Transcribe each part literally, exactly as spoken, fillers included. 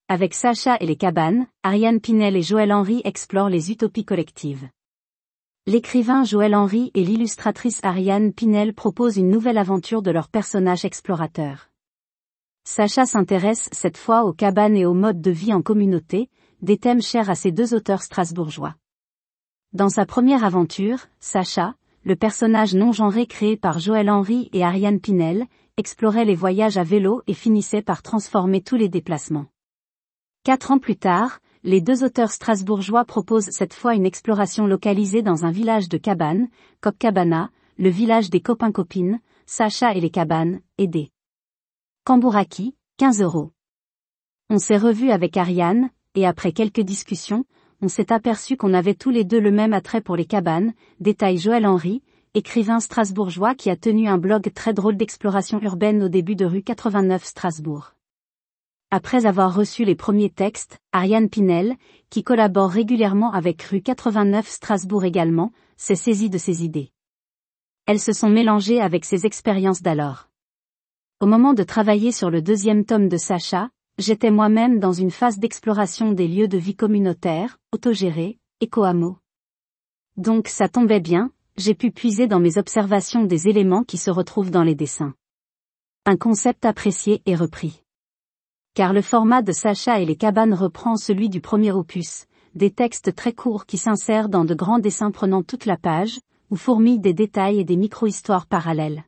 Avec Sacha et les cabanes, Ariane Pinel et Joël Henry explorent les utopies collectives. L'écrivain Joël Henry et l'illustratrice Ariane Pinel proposent une nouvelle aventure de leur personnage explorateur. Sacha s'intéresse cette fois aux cabanes et au mode de vie en communauté, des thèmes chers à ces deux auteurs strasbourgeois. Dans sa première aventure, Sacha, le personnage non-genré créé par Joël Henry et Ariane Pinel, explorait les voyages à vélo et finissait par transformer tous les déplacements. Quatre ans plus tard, les deux auteurs strasbourgeois proposent cette fois une exploration localisée dans un village de cabanes, Copcabana, le village des copains-copines, Sacha et les cabanes, et des Cambouraki, quinze euros. On s'est revus avec Ariane, et après quelques discussions, on s'est aperçu qu'on avait tous les deux le même attrait pour les cabanes, détaille Joël Henry, écrivain strasbourgeois qui a tenu un blog très drôle d'exploration urbaine au début de rue quatre-vingt-neuf Strasbourg. Après avoir reçu les premiers textes, Ariane Pinel, qui collabore régulièrement avec rue quatre-vingt-neuf Strasbourg également, s'est saisie de ses idées. Elles se sont mélangées avec ses expériences d'alors. Au moment de travailler sur le deuxième tome de Sacha, j'étais moi-même dans une phase d'exploration des lieux de vie communautaires, autogérés, éco-hameaux. Donc ça tombait bien, j'ai pu puiser dans mes observations des éléments qui se retrouvent dans les dessins. Un concept apprécié et repris. Car le format de Sacha et les cabanes reprend celui du premier opus, des textes très courts qui s'insèrent dans de grands dessins prenant toute la page, où fourmillent des détails et des micro-histoires parallèles.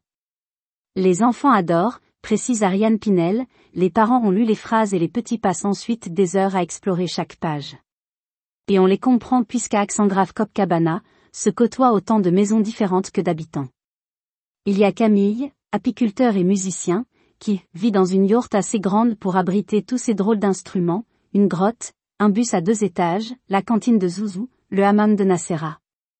Les enfants adorent, précise Ariane Pinel, les parents ont lu les phrases et les petits passent ensuite des heures à explorer chaque page. Et on les comprend puisqu'à accent grave Copcabana, se côtoient autant de maisons différentes que d'habitants. Il y a Camille, apiculteur et musicien, qui vit dans une yourte assez grande pour abriter tous ces drôles d'instruments, une grotte, un bus à deux étages, la cantine de Zouzou, le hammam de Nacera.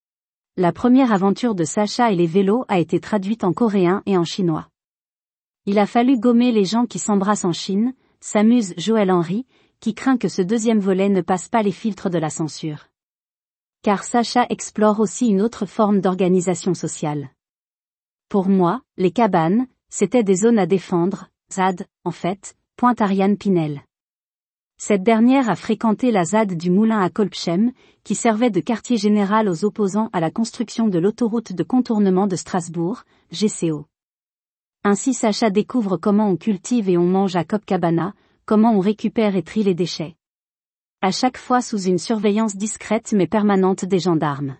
La première aventure de Sacha et les vélos a été traduite en coréen et en chinois. Il a fallu gommer les gens qui s'embrassent en Chine, s'amuse Joël Henry, qui craint que ce deuxième volet ne passe pas les filtres de la censure. Car Sacha explore aussi une autre forme d'organisation sociale. Pour moi, les cabanes, c'était des zones à défendre, Z A D, en fait, pointe Ariane Pinel. Cette dernière a fréquenté la Z A D du Moulin à Kolbchem, qui servait de quartier général aux opposants à la construction de l'autoroute de contournement de Strasbourg, G C O. Ainsi Sacha découvre comment on cultive et on mange à Copcabana, comment on récupère et trie les déchets. À chaque fois sous une surveillance discrète mais permanente des gendarmes.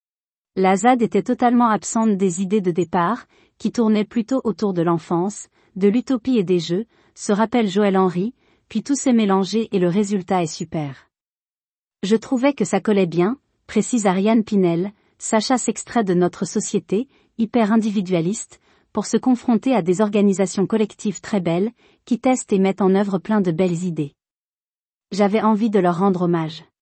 La Z A D était totalement absente des idées de départ, qui tournaient plutôt autour de l'enfance, de l'utopie et des jeux, se rappelle Joël Henry, puis tout s'est mélangé et le résultat est super. Je trouvais que ça collait bien, précise Ariane Pinel, Sacha s'extrait de notre société, hyper individualiste, pour se confronter à des organisations collectives très belles, qui testent et mettent en œuvre plein de belles idées. J'avais envie de leur rendre hommage.